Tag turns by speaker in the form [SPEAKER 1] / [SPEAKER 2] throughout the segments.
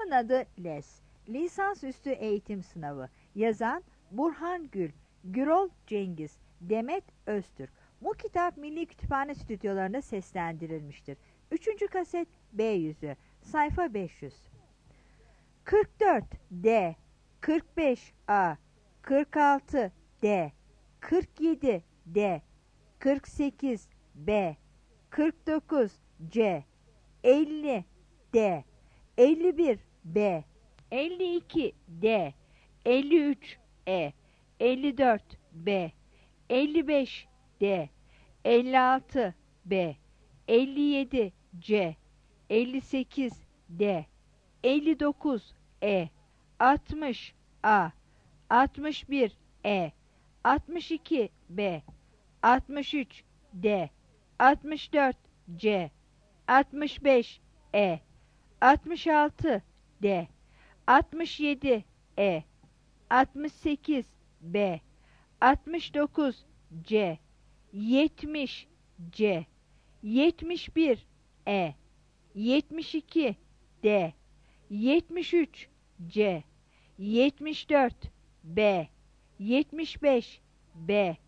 [SPEAKER 1] Kitabın adı Les. Lisansüstü eğitim sınavı. Yazan Burhan Gül, Gürol Cengiz, Demet Öztürk. Bu kitap Milli Kütüphane stüdyolarında seslendirilmiştir. 3. kaset B yüzü. Sayfa 500. 44 D, 45 A, 46 D, 47 D, 48 B, 49 C, 50 D, 51 B, 52 D, 53 E, 54 B, 55 D, 56 B, 57 C, 58 D, 59 E, 60 A, 61 E, 62 B, 63 D, 64 C, 65 E, 66 D, 67 E, 68 B, 69 C, 70 C, 71 E, 72 D, 73 C, 74 B, 75 B,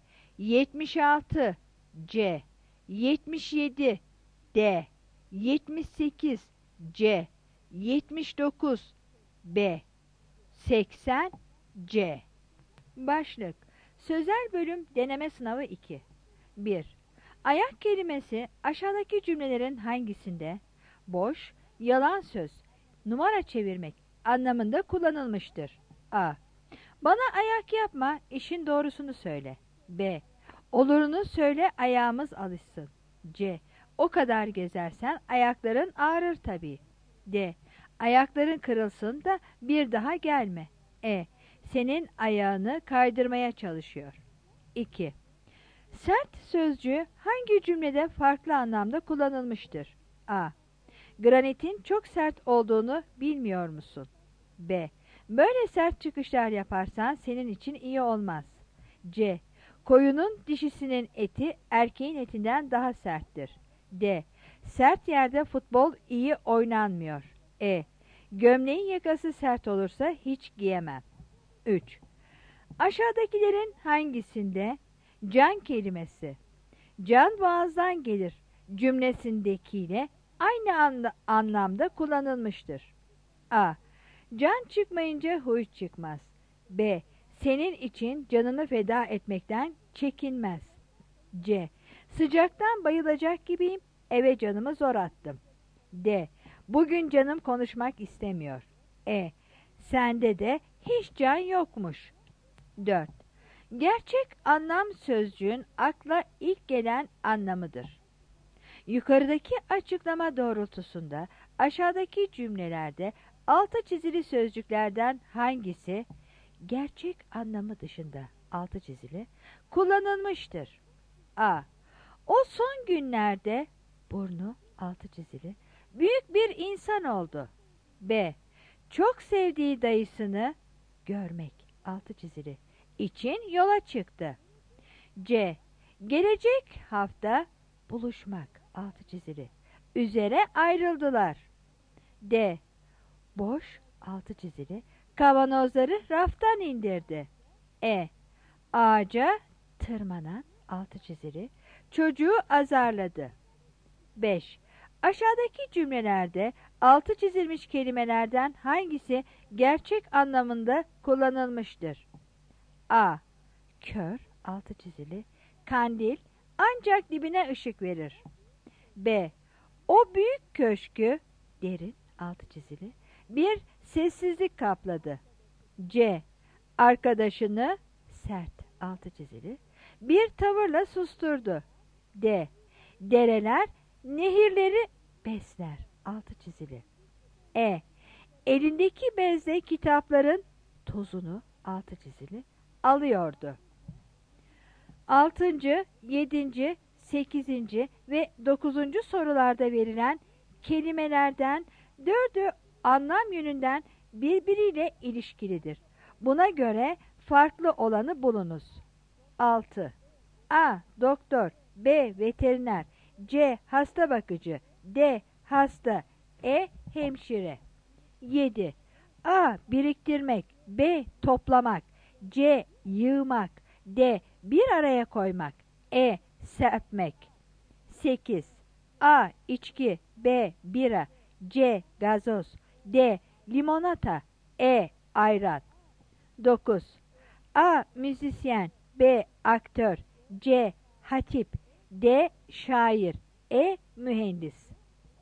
[SPEAKER 1] 76 C, 77 D, 78 C, 79 B, 80 C. Başlık. Sözel bölüm deneme sınavı 2. 1. Ayak kelimesi aşağıdaki cümlelerin hangisinde boş, yalan söz, numara çevirmek anlamında kullanılmıştır? A. Bana ayak yapma, işin doğrusunu söyle. B. Olurunu söyle, ayağımız alışsın. C. O kadar gezersen ayakların ağrır tabii. D. Ayakların kırılsın da bir daha gelme. E. Senin ayağını kaydırmaya çalışıyor. 2. Sert sözcüğü hangi cümlede farklı anlamda kullanılmıştır? A. Granitin çok sert olduğunu bilmiyor musun? B. Böyle sert çıkışlar yaparsan senin için iyi olmaz. C. Koyunun dişisinin eti erkeğin etinden daha serttir. D. Sert yerde futbol iyi oynanmıyor. E. Gömleğin yakası sert olursa hiç giyemem. 3. Aşağıdakilerin hangisinde can kelimesi can boğazdan gelir cümlesindekiyle aynı anlamda kullanılmıştır? A. Can çıkmayınca huy çıkmaz. B. Senin için canını feda etmekten çekinmez. C. Sıcaktan bayılacak gibiyim, eve canımı zor attım. D. Bugün canım konuşmak istemiyor. E. Sende de hiç can yokmuş. 4. Gerçek anlam sözcüğün akla ilk gelen anlamıdır. Yukarıdaki açıklama doğrultusunda aşağıdaki cümlelerde altı çizili sözcüklerden hangisi gerçek anlamı dışında altı çizili kullanılmıştır? A. O son günlerde burnu altı çizili büyük bir insan oldu. B. Çok sevdiği dayısını görmek altı çizili için yola çıktı. C. Gelecek hafta buluşmak altı çizili üzere ayrıldılar. D. Boş altı çizili kavanozları raftan indirdi. E. Ağaca tırmanan altı çizili çocuğu azarladı. 5. Aşağıdaki cümlelerde altı çizilmiş kelimelerden hangisi gerçek anlamında kullanılmıştır? A. Kör altı çizili kandil ancak dibine ışık verir. B. O büyük köşkü derin altı çizili bir sessizlik kapladı. C. Arkadaşını sert altı çizili bir tavırla susturdu. D. Dereler nehirleri besler altı çizili. E. Elindeki bezle kitapların tozunu altı çizili alıyordu. 6. 7. 8. ve 9. sorularda verilen kelimelerden 4'ü anlam yönünden birbiriyle ilişkilidir. Buna göre farklı olanı bulunuz. 6. A. Doktor, B. Veteriner, C. Hasta bakıcı, D. Hasta, E. Hemşire. 7. A. Biriktirmek. B. Toplamak. C. Yığmak. D. Bir araya koymak. E. Serpmek. 8. A. İçki. B. Bira. C. Gazoz. D. Limonata. E. Ayran. 9. A. Müzisyen. B. Aktör. C. Hatip. D. Şair. E. Mühendis.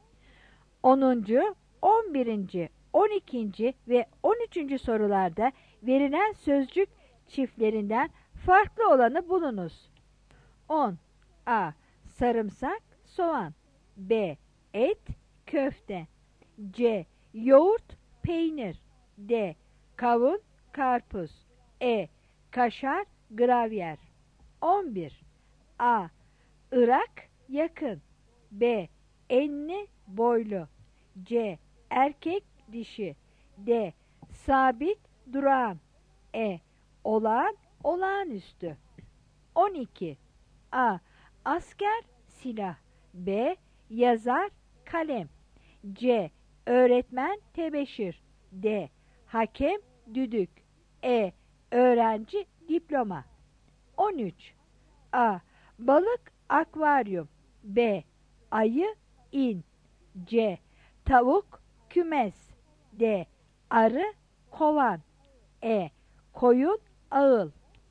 [SPEAKER 1] 10., 11., 12. ve 13. sorularda verilen sözcük çiftlerinden farklı olanı bulunuz. 10. A. Sarımsak, soğan. B. Et, köfte. C. Yoğurt, peynir. D. Kavun, karpuz. E. Kaşar, gravyer. 11. A. Irak, yakın. B. Enli, boylu. C. Erkek, dişi. D. Sabit, durağan. E. Olağan, olağanüstü. 12. A. Asker, silah. B. Yazar, kalem. C. Öğretmen, tebeşir. D. Hakem, düdük. E. Öğrenci, diploma. 13. A. Balık, akvaryum. B. Ayı, in. C. Tavuk, kümes. D. Arı, kovan. E. Koyun, ağıl.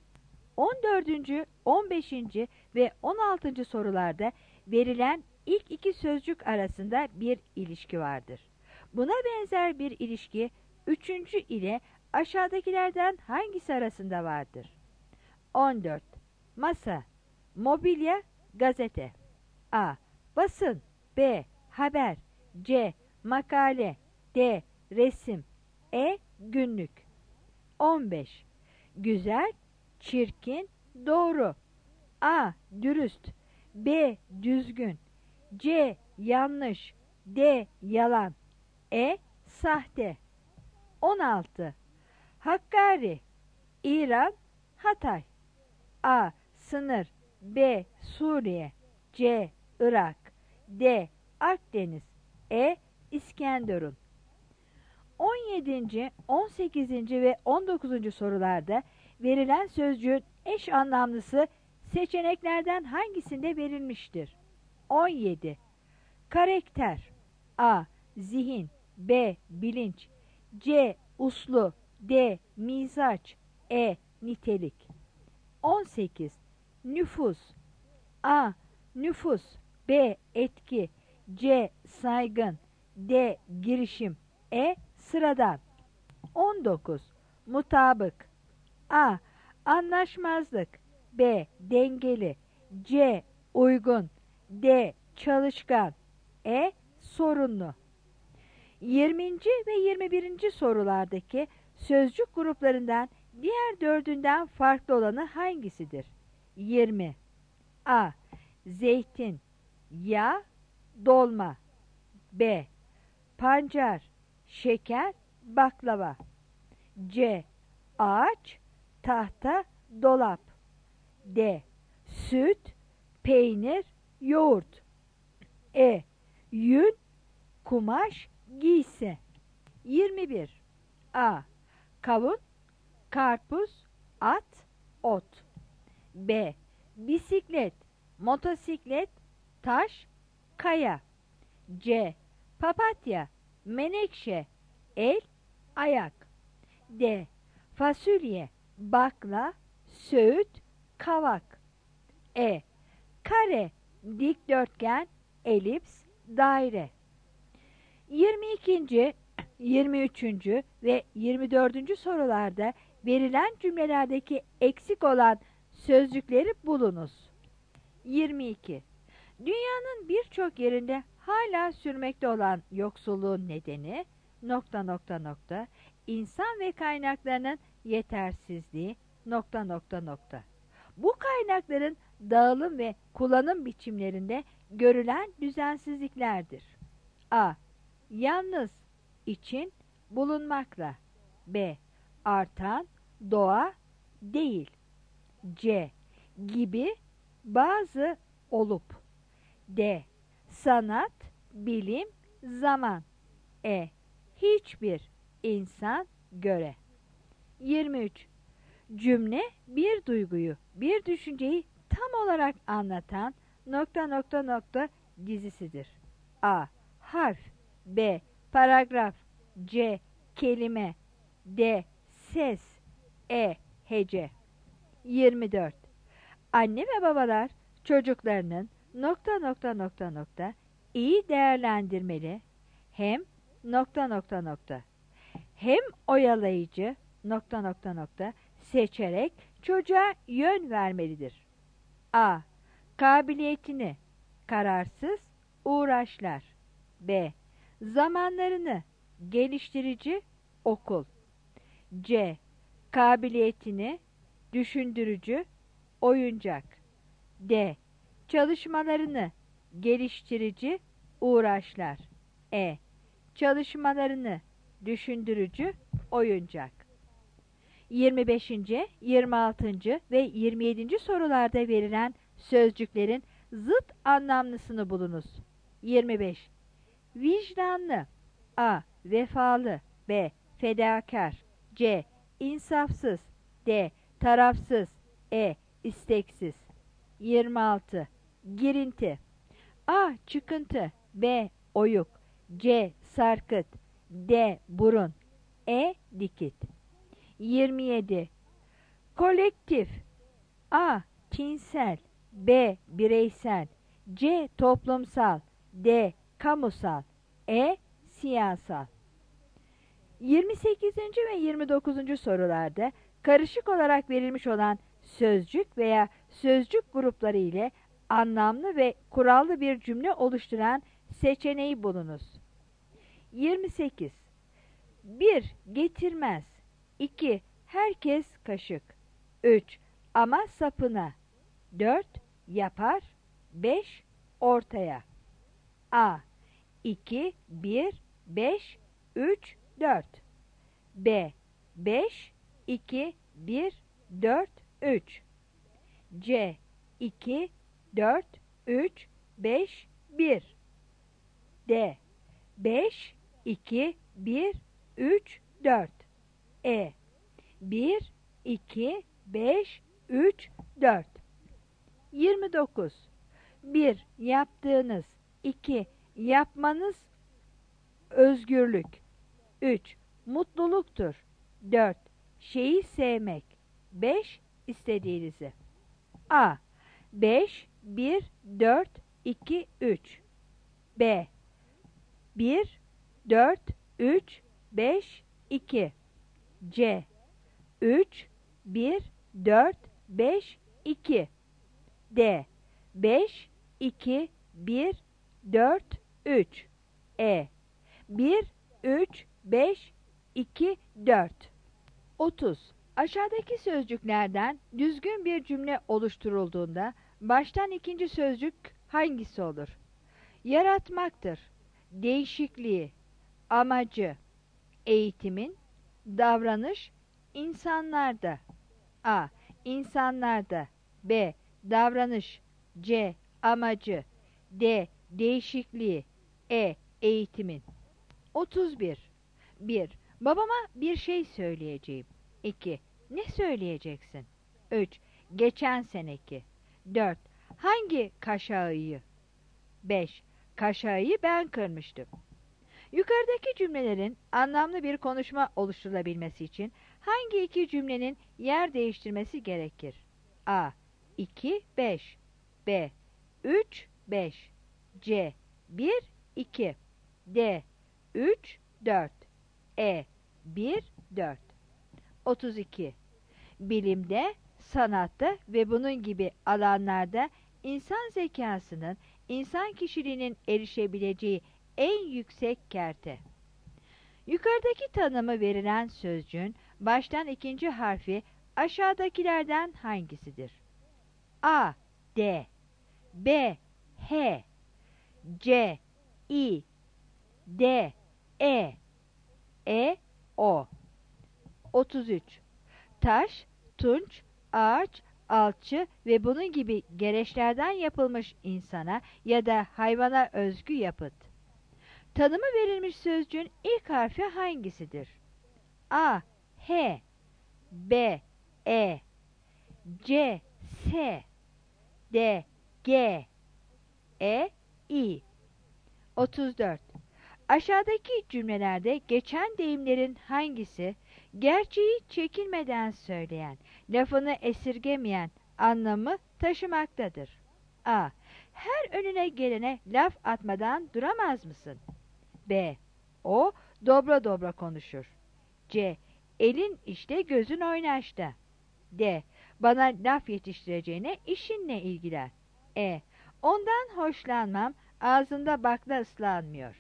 [SPEAKER 1] 14., 15. ve 16. sorularda verilen ilk iki sözcük arasında bir ilişki vardır. Buna benzer bir ilişki 3. ile aşağıdakilerden hangisi arasında vardır? 14. Masa, mobilya, gazete. A. Basın. B. Haber. C. Makale. D. Resim. E. Günlük. 15. Güzel, çirkin, doğru. A. Dürüst. B. Düzgün. C. Yanlış. D. Yalan. E. Sahte. 16. Hakkari, İran, Hatay. A. Sınır. B. Suriye. C. Irak. D. Akdeniz. E. İskenderun. 17., 18. ve 19. sorularda verilen sözcüğün eş anlamlısı seçeneklerden hangisinde verilmiştir? 17. Karakter. A. Zihin. B. Bilinç. C. Uslu. D. Mizaç. E. Nitelik. 18. Nüfus. A. Nüfus. B. Etki. C. Saygın. D. Girişim. E. Sıradan. 19. Mutabık. A. Anlaşmazlık. B. Dengeli. C. Uygun. D. Çalışkan. E. Sorunlu. 20. ve 21. sorulardaki sözcük gruplarından diğer dördünden farklı olanı hangisidir? 20. A. Zeytin. Yağ, dolma. B. Pancar, şeker, baklava. C. Ağaç, tahta, dolap. D. Süt, peynir, yoğurt. E. Yün, kumaş, giysi. 21. A. Kavun, karpuz, at, ot. B. Bisiklet, motosiklet, taş, kaya. C. Papatya, menekşe, el, ayak. D. Fasulye, bakla, söğüt, kavak. E. Kare, dikdörtgen, elips, daire. 22., 23. ve 24. sorularda verilen cümlelerdeki eksik olan sözcükleri bulunuz. 22. Dünyanın birçok yerinde hala sürmekte olan yoksulluğun nedeni ... insan ve kaynaklarının yetersizliği ... Bu kaynakların dağılım ve kullanım biçimlerinde görülen düzensizliklerdir. A. Yalnız, için, bulunmakla. B. Artan, doğa, değil. C. Gibi, bazı, olup. D. Sanat, bilim, zaman. E. hiçbir insan göre. 23. Cümle bir duyguyu, bir düşünceyi tam olarak anlatan dizisidir. A. Harf. B. Paragraf. C. Kelime. D. Ses. E. Hece. 24. Anne ve babalar çocuklarının iyi değerlendirmeli, hem hem oyalayıcı seçerek çocuğa yön vermelidir. A. Kabiliyetini kararsız uğraşlar. B. Zamanlarını geliştirici okul. C. Kabiliyetini düşündürücü oyuncak. D. Çalışmalarını geliştirici uğraşlar. E. Çalışmalarını düşündürücü oyuncak. 25. 26. ve 27. sorularda verilen sözcüklerin zıt anlamlısını bulunuz. 25. Vicdanlı. A. Vefalı. B. Fedakar. C. İnsafsız. D. Tarafsız. E. İsteksiz. 26. Girinti. A. Çıkıntı. B. Oyuk. C. Sarkıt. D. Burun. E. Dikit. 27. Kolektif. A. Tinsel. B. Bireysel. C. Toplumsal. D. Kamusal. E. Siyasal. 28. ve 29. sorularda karışık olarak verilmiş olan sözcük veya sözcük grupları ile anlamlı ve kurallı bir cümle oluşturan seçeneği bulunuz. 28. 1. Getirmez. 2. Herkes kaşık. 3. Ama sapına. 4. Yapar. 5. Ortaya. A. 2, 1, 5, 3, 4. B. 5, 2, 1, 4, 3. C. 2, 4, 3, 5, 1. D. 5, 2, 1, 3, 4. E. 1, 2, 5, 3, 4. 29. 1. Yaptığınız. 2. Yapmanız özgürlük. 3. Mutluluktur. 4. Şeyi sevmek. 5. İstediğinizi. A. 5, 1, 4, 2, 3. B. 1, 4, 3, 5, 2. C. 3, 1, 4, 5, 2. D. 5, 2, 1, 4, 3. E. 1, 3, 5, 2, 4. 30. Aşağıdaki sözcüklerden düzgün bir cümle oluşturulduğunda baştan ikinci sözcük hangisi olur? Yaratmaktır. Değişikliği. Amacı. Eğitimin. Davranış. İnsanlarda. A. İnsanlarda. B. Davranış. C. Amacı. D. Değişikliği. E. Eğitimin. 31. 1. Babama bir şey söyleyeceğim. 2. Ne söyleyeceksin? 3. Geçen seneki. 4. Hangi kaşağıyı? 5. Kaşağıyı ben kırmıştım. Yukarıdaki cümlelerin anlamlı bir konuşma oluşturulabilmesi için hangi iki cümlenin yer değiştirmesi gerekir? A. 2, 5. B. 3, 5. C. 1, 2. D. 3, 4. E. 1, 4. 32. Bilimde, sanatta ve bunun gibi alanlarda insan zekasının, insan kişiliğinin erişebileceği en yüksek kerte. Yukarıdaki tanımı verilen sözcüğün baştan ikinci harfi aşağıdakilerden hangisidir? A. D. B. H. C. I. D. E. E. O. 33. Taş, tunç, ağaç, alçı ve bunun gibi gereçlerden yapılmış insana ya da hayvana özgü yapıt. Tanımı verilmiş sözcüğün ilk harfi hangisidir? A. H, B. E, C. S, D. G, E. İ. 34. Aşağıdaki cümlelerde geçen deyimlerin hangisi gerçeği çekinmeden söyleyen, lafını esirgemeyen anlamı taşımaktadır? A. Her önüne gelene laf atmadan duramaz mısın? B. O dobra dobra konuşur. C. Elin işte gözün oynaşta. D. Bana laf yetiştireceğine işinle ilgilen. E. Ondan hoşlanmam, ağzında bakla ıslanmıyor.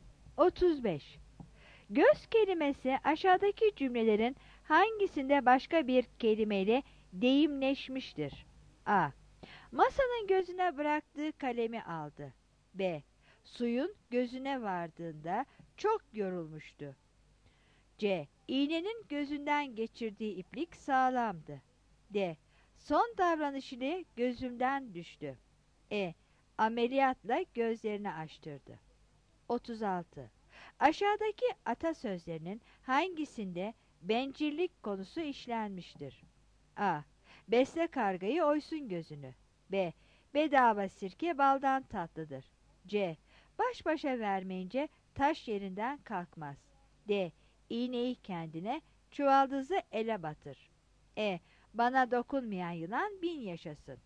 [SPEAKER 1] 35. Göz kelimesi aşağıdaki cümlelerin hangisinde başka bir kelimeyle deyimleşmiştir? A. Masanın gözüne bıraktığı kalemi aldı. B. Suyun gözüne vardığında çok yorulmuştu. C. İğnenin gözünden geçirdiği iplik sağlamdı. D. Son davranışıyla gözümden düştü. E. Ameliyatla gözlerini açtırdı. 36. Aşağıdaki atasözlerinin hangisinde bencillik konusu işlenmiştir? A. Besle kargayı oysun gözünü. B. Bedava sirke baldan tatlıdır. C. Baş başa vermeyince taş yerinden kalkmaz. D. İğneyi kendine, çuvaldızı ele batır. E. Bana dokunmayan yılan bin yaşasın.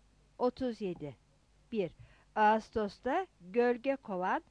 [SPEAKER 1] 37. 1. Ağustos'ta gölge kovan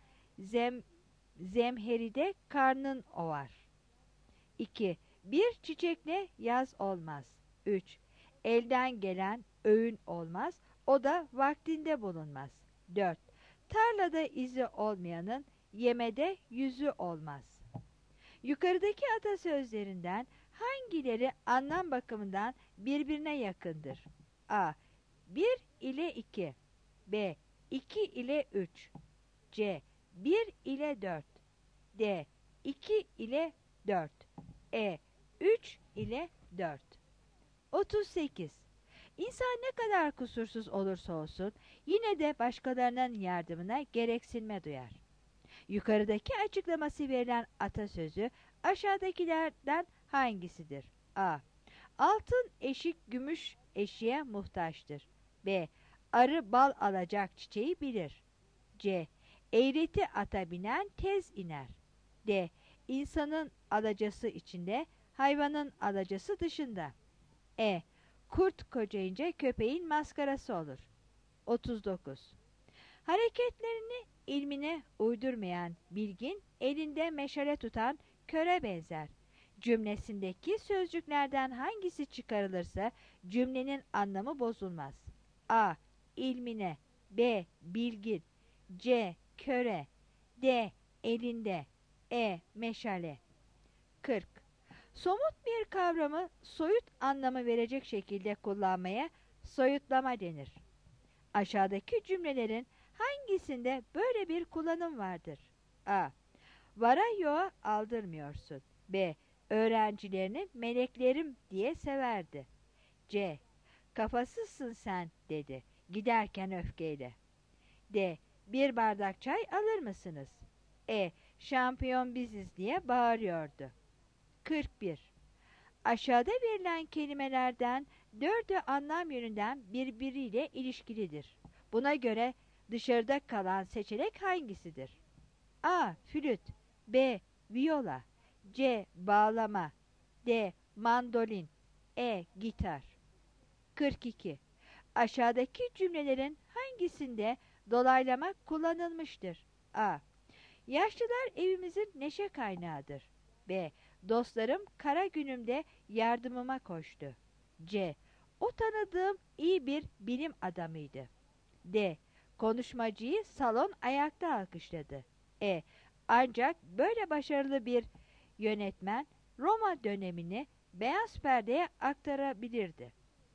[SPEAKER 1] zemheride karnın ovar. 2. Bir çiçekle yaz olmaz. 3. Elden gelen öğün olmaz, o da vaktinde bulunmaz. 4. Tarlada izi olmayanın yemede yüzü olmaz. Yukarıdaki atasözlerinden hangileri anlam bakımından birbirine yakındır? A. 1 ile 2, B. 2 ile 3, C. 1 ile 4, D. 2 ile 4, E. 3 ile 4. 38. İnsan ne kadar kusursuz olursa olsun yine de başkalarının yardımına gereksinme duyar. Yukarıdaki açıklaması verilen atasözü aşağıdakilerden hangisidir? A. Altın eşik gümüş eşiğe muhtaçtır. B. Arı bal alacak çiçeği bilir. C. Eğreti ata binen tez iner. D. İnsanın alacası içinde, hayvanın alacası dışında. E. Kurt kocayınca köpeğin maskarası olur. 39. Hareketlerini ilmine uydurmayan bilgin, elinde meşale tutan köre benzer. Cümlesindeki sözcüklerden hangisi çıkarılırsa cümlenin anlamı bozulmaz. A. İlmine, B. Bilgin, C. Köre, D. Elinde, E. Meşale. 40. Somut bir kavramı soyut anlamı verecek şekilde kullanmaya soyutlama denir. Aşağıdaki cümlelerin hangisinde böyle bir kullanım vardır? A. Vara yoğa aldırmıyorsun. B. Öğrencilerini meleklerim diye severdi. C. Kafasızsın sen dedi giderken öfkeyle. D. Bir bardak çay alır mısınız? E. Şampiyon biziz diye bağırıyordu. 41. Aşağıda verilen kelimelerden dördü anlam yönünden birbiriyle ilişkilidir. Buna göre dışarıda kalan seçenek hangisidir? A. Flüt, B. Viyola, C. Bağlama, D. Mandolin, E. Gitar. 42. Aşağıdaki cümlelerin hangisinde dolaylama kullanılmıştır? A. Yaşlılar evimizin neşe kaynağıdır. B. Dostlarım kara günümde yardımıma koştu. C. O tanıdığım iyi bir bilim adamıydı. D. Konuşmacıyı salon ayakta alkışladı. E. Ancak böyle başarılı bir yönetmen Roma dönemini beyaz perdeye aktarabilirdi.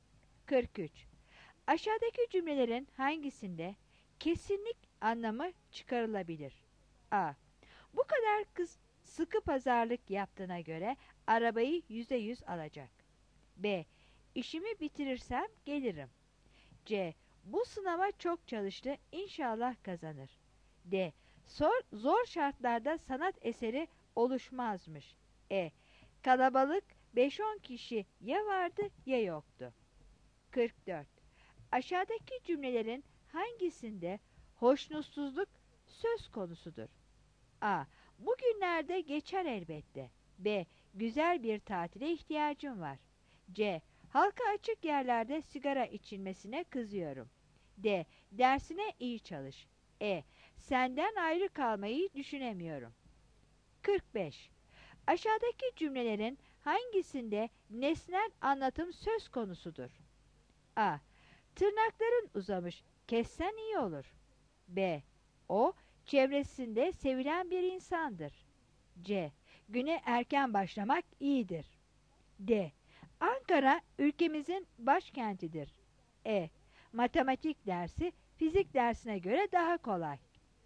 [SPEAKER 1] 43. Aşağıdaki cümlelerin hangisinde kesinlik anlamı çıkarılabilir? A. Bu kadar sıkı pazarlık yaptığına göre arabayı %100 alacak. B. İşimi bitirirsem gelirim. C. Bu sınava çok çalıştı, inşallah kazanır. D. Zor şartlarda sanat eseri oluşmazmış. Kalabalık 5-10 kişi ya vardı ya yoktu. 44. Aşağıdaki cümlelerin hangisinde hoşnutsuzluk söz konusudur? A. Bugünlerde geçer elbette. B. Güzel bir tatile ihtiyacım var. C. Halka açık yerlerde sigara içilmesine kızıyorum. D. Dersine iyi çalış. Senden ayrı kalmayı düşünemiyorum. 45. Aşağıdaki cümlelerin hangisinde nesnel anlatım söz konusudur? A. Tırnakların uzamış, kessen iyi olur. B. O, çevresinde sevilen bir insandır. C. Güne erken başlamak iyidir. D. Ankara ülkemizin başkentidir. Matematik dersi fizik dersine göre daha kolay.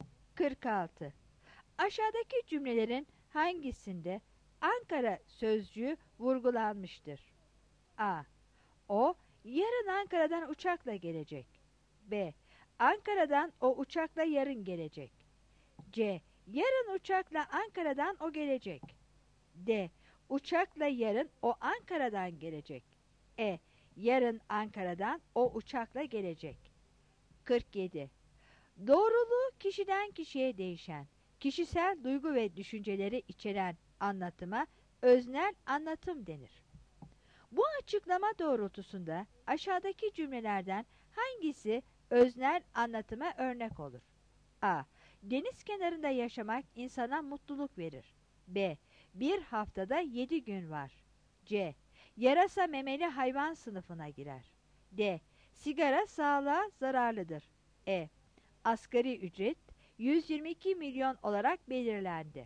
[SPEAKER 1] 46. Aşağıdaki cümlelerin hangisinde Ankara sözcüğü vurgulanmıştır? A. O yarın Ankara'dan uçakla gelecek. B. Ankara'dan o uçakla yarın gelecek. C. Yarın uçakla Ankara'dan o gelecek. D. Uçakla yarın o Ankara'dan gelecek. Yarın Ankara'dan o uçakla gelecek. 47. Doğruluğu kişiden kişiye değişen, kişisel duygu ve düşünceleri içeren anlatıma öznel anlatım denir. Bu açıklama doğrultusunda aşağıdaki cümlelerden hangisi öznel anlatıma örnek olur? A. Deniz kenarında yaşamak insana mutluluk verir. B. Bir haftada 7 gün var. C. Yarasa memeli hayvan sınıfına girer. D. Sigara sağlığa zararlıdır. Asgari ücret 122 milyon olarak belirlendi.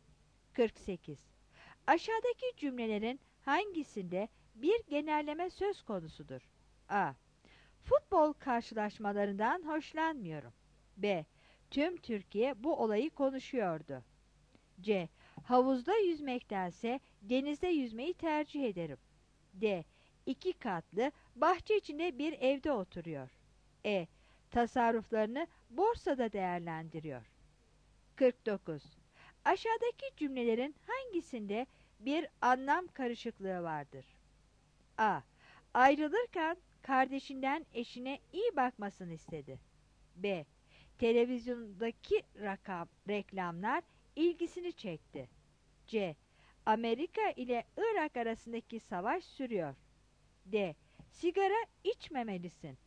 [SPEAKER 1] 48. Aşağıdaki cümlelerin hangisinde bir genelleme söz konusudur? A. Futbol karşılaşmalarından hoşlanmıyorum. B. Tüm Türkiye bu olayı konuşuyordu. C. Havuzda yüzmektense denizde yüzmeyi tercih ederim. D. 2 katlı bahçe içinde bir evde oturuyor. Tasarruflarını borsada değerlendiriyor. 49. Aşağıdaki cümlelerin hangisinde bir anlam karışıklığı vardır? A. Ayrılırken kardeşinden eşine iyi bakmasını istedi. B. Televizyondaki reklamlar ilgisini çekti. C. Amerika ile Irak arasındaki savaş sürüyor. D. Sigara içmemelisin.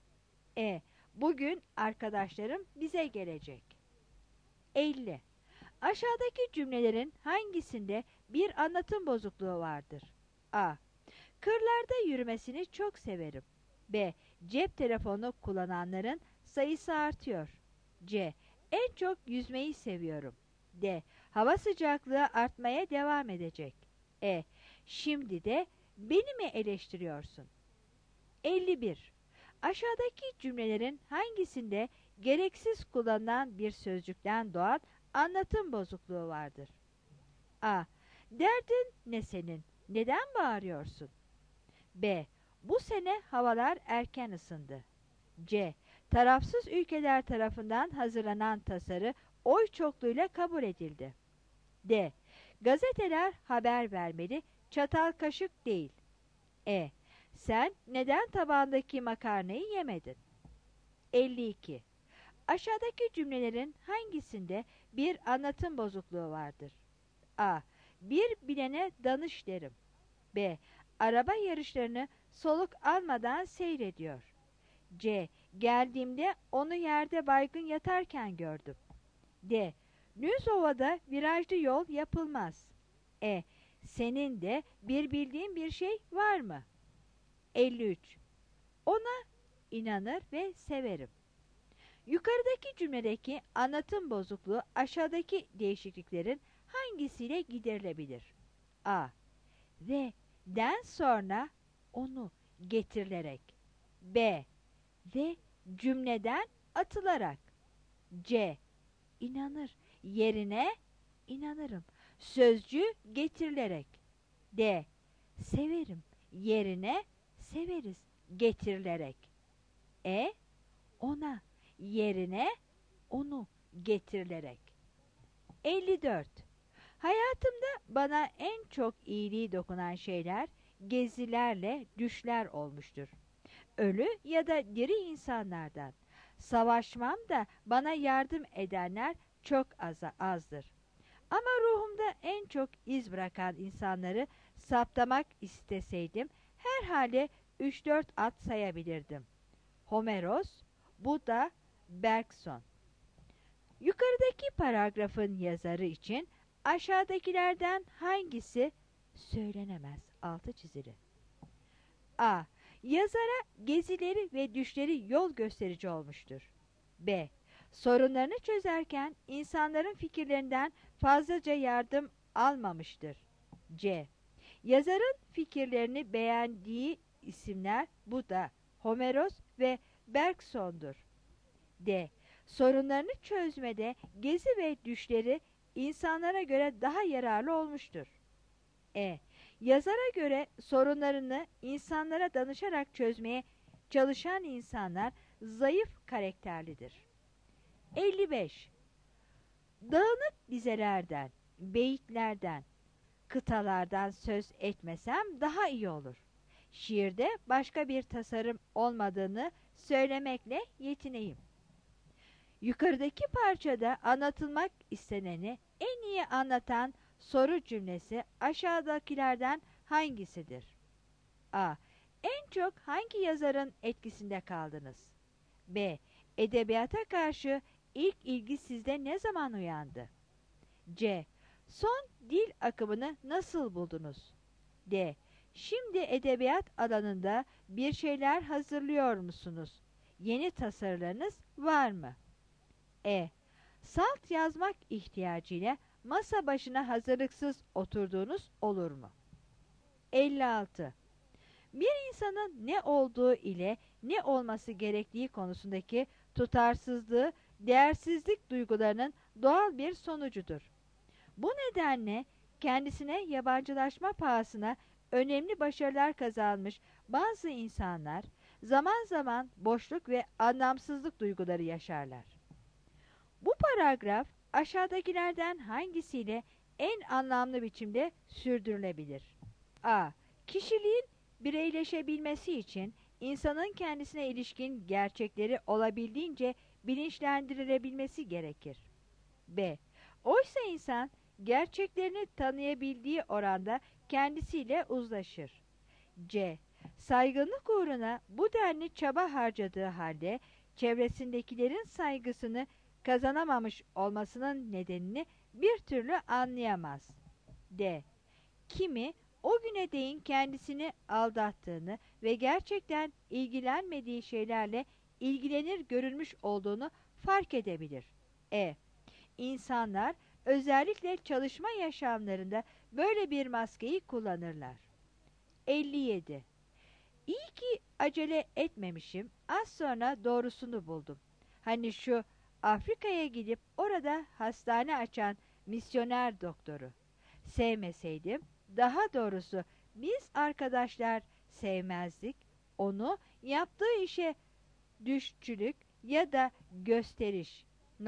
[SPEAKER 1] Bugün arkadaşlarım bize gelecek. 50. Aşağıdaki cümlelerin hangisinde bir anlatım bozukluğu vardır? A. Kırlarda yürümesini çok severim. B. Cep telefonu kullananların sayısı artıyor. C. En çok yüzmeyi seviyorum. D. Hava sıcaklığı artmaya devam edecek. Şimdi de beni mi eleştiriyorsun? 51. Aşağıdaki cümlelerin hangisinde gereksiz kullanılan bir sözcükten doğan anlatım bozukluğu vardır? A. Derdin ne senin? Neden bağırıyorsun? B. Bu sene havalar erken ısındı. C. Tarafsız ülkeler tarafından hazırlanan tasarı oy çokluğuyla kabul edildi. D. Gazeteler haber vermeli, çatal kaşık değil. Sen neden tabağındaki makarnayı yemedin? 52. Aşağıdaki cümlelerin hangisinde bir anlatım bozukluğu vardır? A. Bir bilene danış derim. B. Araba yarışlarını soluk almadan seyrediyor. C. Geldiğimde onu yerde baygın yatarken gördüm. D. Düzova'da virajlı yol yapılmaz. Senin de bir bildiğin bir şey var mı? 53. Ona inanır ve severim. Yukarıdaki cümledeki anlatım bozukluğu aşağıdaki değişikliklerin hangisiyle giderilebilir? A. Ve'den sonra onu getirilerek. B. Ve cümleden atılarak. C. İnanır yerine inanırım sözcüğü getirilerek. D. Severim yerine severiz getirilerek. Ona yerine onu getirilerek. 54. Hayatımda bana en çok iyiliği dokunan şeyler gezilerle düşler olmuştur. Ölü ya da diri insanlardan. Savaşmam da bana yardım edenler çok azdır. Ama ruhumda en çok iz bırakan insanları saptamak isteseydim herhalde 3-4 ad sayabilirdim. Homeros, Buddha, Bergson. Yukarıdaki paragrafın yazarı için aşağıdakilerden hangisi söylenemez? Altı çizili. A. Yazara gezileri ve düşleri yol gösterici olmuştur. B. Sorunlarını çözerken insanların fikirlerinden fazlaca yardım almamıştır. C. Yazarın fikirlerini beğendiği isimler Buddha, Homeros ve Bergson'dur. D. Sorunlarını çözmede gezi ve düşleri insanlara göre daha yararlı olmuştur. E. Yazara göre sorunlarını insanlara danışarak çözmeye çalışan insanlar zayıf karakterlidir. 55. Dağınık dizelerden, beyitlerden, kıtalardan söz etmesem daha iyi olur. Şiirde başka bir tasarım olmadığını söylemekle yetineyim. Yukarıdaki parçada anlatılmak isteneni en iyi anlatan soru cümlesi aşağıdakilerden hangisidir? A. En çok hangi yazarın etkisinde kaldınız? B. Edebiyata karşı ilk ilgi sizde ne zaman uyandı? C. Son dil akımını nasıl buldunuz? D. Şimdi edebiyat alanında bir şeyler hazırlıyor musunuz? Yeni tasarılarınız var mı? E. Salt yazmak ihtiyacıyla masa başına hazırlıksız oturduğunuz olur mu? 56. Bir insanın ne olduğu ile ne olması gerektiği konusundaki tutarsızlığı, değersizlik duygularının doğal bir sonucudur. Bu nedenle kendisine yabancılaşma pahasına önemli başarılar kazanmış bazı insanlar zaman zaman boşluk ve anlamsızlık duyguları yaşarlar. Bu paragraf aşağıdakilerden hangisiyle en anlamlı biçimde sürdürülebilir? A. Kişiliğin bireyleşebilmesi için insanın kendisine ilişkin gerçekleri olabildiğince bilinçlendirilebilmesi gerekir. B. Oysa insan gerçeklerini tanıyabildiği oranda kendisiyle uzlaşır. C. Saygınlık uğruna bu denli çaba harcadığı halde çevresindekilerin saygısını kazanamamış olmasının nedenini bir türlü anlayamaz. D. Kimi o güne değin kendisini aldattığını ve gerçekten ilgilenmediği şeylerle ilgilenir görülmüş olduğunu fark edebilir. E. İnsanlar özellikle çalışma yaşamlarında böyle bir maskeyi kullanırlar. 57. İyi ki acele etmemişim, az sonra doğrusunu buldum. Hani şu Afrika'ya gidip orada hastane açan misyoner doktoru. Sevmeseydim, daha doğrusu biz arkadaşlar sevmezdik, onu yaptığı işe düşçülük ya da gösteriş ...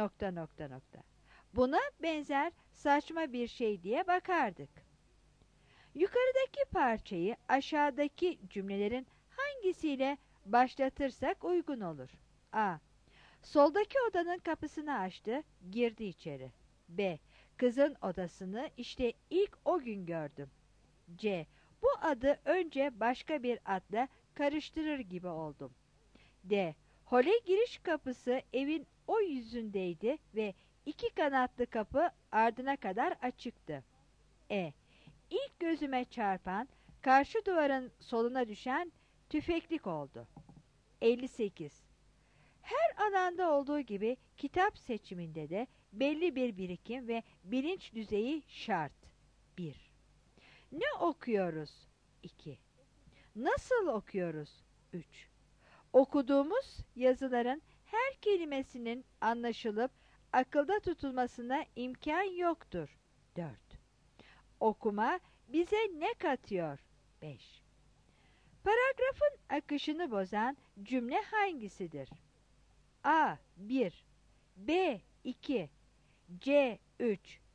[SPEAKER 1] Buna benzer saçma bir şey diye bakardık. Yukarıdaki parçayı aşağıdaki cümlelerin hangisiyle başlatırsak uygun olur? A. Soldaki odanın kapısını açtı, girdi içeri. B. Kızın odasını işte ilk o gün gördüm. C. Bu adı önce başka bir adla karıştırır gibi oldum. D. Hole giriş kapısı evin o yüzündeydi ve iki kanatlı kapı ardına kadar açıktı. E. İlk gözüme çarpan, karşı duvarın soluna düşen tüfeklik oldu. 58. Her alanda olduğu gibi kitap seçiminde de belli bir birikim ve bilinç düzeyi şart. 1. Ne okuyoruz? 2. Nasıl okuyoruz? 3. Okuduğumuz yazıların her kelimesinin anlaşılıp akılda tutulmasına imkan yoktur. 4. Okuma bize ne katıyor? 5. Paragrafın akışını bozan cümle hangisidir? A. 1 B. 2 C. 3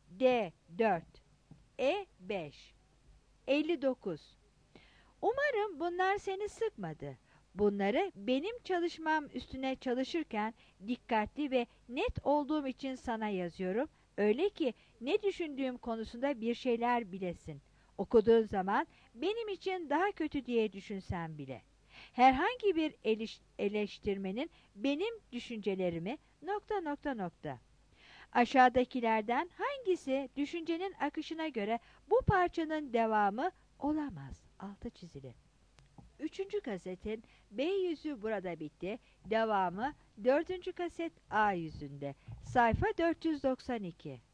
[SPEAKER 1] D4, E5, 59. Umarım bunlar seni sıkmadı. Bunları benim çalışmam üstüne çalışırken dikkatli ve net olduğum için sana yazıyorum. Öyle ki ne düşündüğüm konusunda bir şeyler bilesin. Okuduğun zaman benim için daha kötü diye düşünsen bile. Herhangi bir eleştirmenin benim düşüncelerimi nokta. Aşağıdakilerden hangisi düşüncenin akışına göre bu parçanın devamı olamaz? Altı çizili. Üçüncü kasetin B yüzü burada bitti. Devamı dördüncü kaset A yüzünde. Sayfa 492.